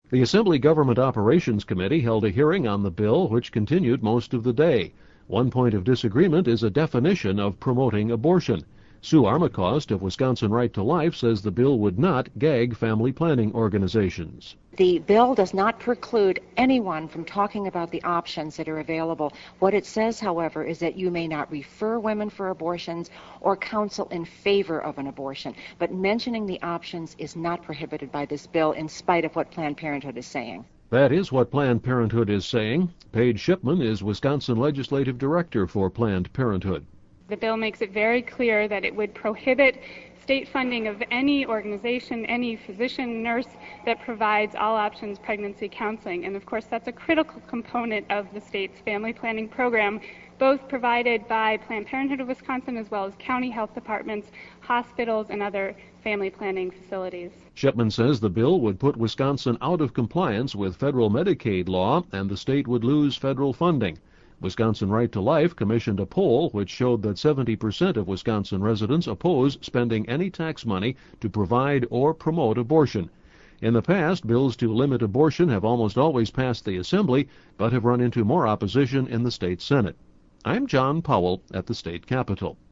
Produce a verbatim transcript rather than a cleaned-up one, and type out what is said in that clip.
The Assembly Government Operations Committee held a hearing on the bill, which continued most of the day. One point of disagreement is a definition of promoting abortion. Sue Armacost of Wisconsin Right to Life says the bill would not gag family planning organizations. The bill does not preclude anyone from talking about the options that are available. What it says, however, is that you may not refer women for abortions or counsel in favor of an abortion. But mentioning the options is not prohibited by this bill, in spite of what Planned Parenthood is saying. That is what Planned Parenthood is saying. Paige Shipman is Wisconsin Legislative Director for Planned Parenthood. The bill makes it very clear that it would prohibit state funding of any organization, any physician, nurse that provides all options pregnancy counseling. And of course, that's a critical component of the state's family planning program, both provided by Planned Parenthood of Wisconsin as well as county health departments, hospitals, and other family planning facilities. Shipman says the bill would put Wisconsin out of compliance with federal Medicaid law, and the state would lose federal funding. Wisconsin Right to Life commissioned a poll which showed that seventy percent of Wisconsin residents oppose spending any tax money to provide or promote abortion. In the past, bills to limit abortion have almost always passed the Assembly, but have run into more opposition in the state Senate. I'm John Powell at the state capitol.